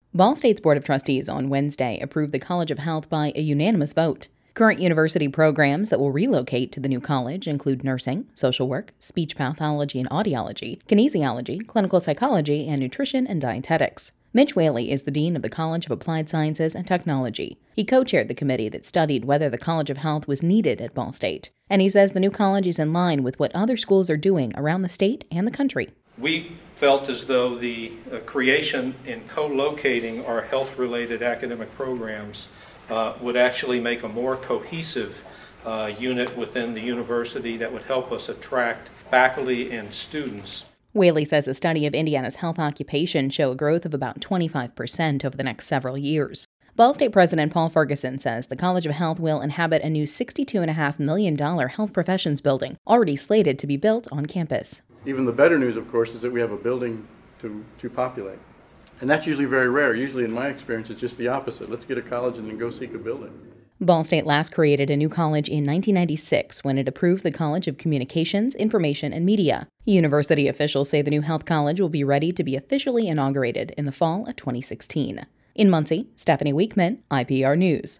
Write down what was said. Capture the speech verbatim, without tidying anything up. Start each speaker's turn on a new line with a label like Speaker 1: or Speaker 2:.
Speaker 1: Ball State's Board of Trustees on Wednesday approved the College of Health by a unanimous vote. Current university programs that will relocate to the new college include nursing, social work, speech pathology and audiology, kinesiology, clinical psychology, and nutrition and dietetics. Mitch Whaley is the Dean of the College of Applied Sciences and Technology. He co-chaired the committee that studied whether the College of Health was needed at Ball State, and he says the new college is in line with what other schools are doing around the state and the country.
Speaker 2: We felt as though the uh, creation and co-locating our health-related academic programs uh, would actually make a more cohesive uh, unit within the university that would help us attract faculty and students.
Speaker 1: Whaley says a study of Indiana's health occupation show a growth of about twenty-five percent over the next several years. Ball State President Paul Ferguson says the College of Health will inhabit a new sixty-two point five million dollars health professions building, already slated to be built on campus.
Speaker 3: Even the better news, of course, is that we have a building to, to populate. And that's usually very rare. Usually, in my experience, it's just the opposite. Let's get a college and then go seek a building.
Speaker 1: Ball State last created a new college in nineteen ninety-six when it approved the College of Communications, Information, and Media. University officials say the new health college will be ready to be officially inaugurated in the fall of twenty sixteen. In Muncie, Stephanie Weekman, I P R News.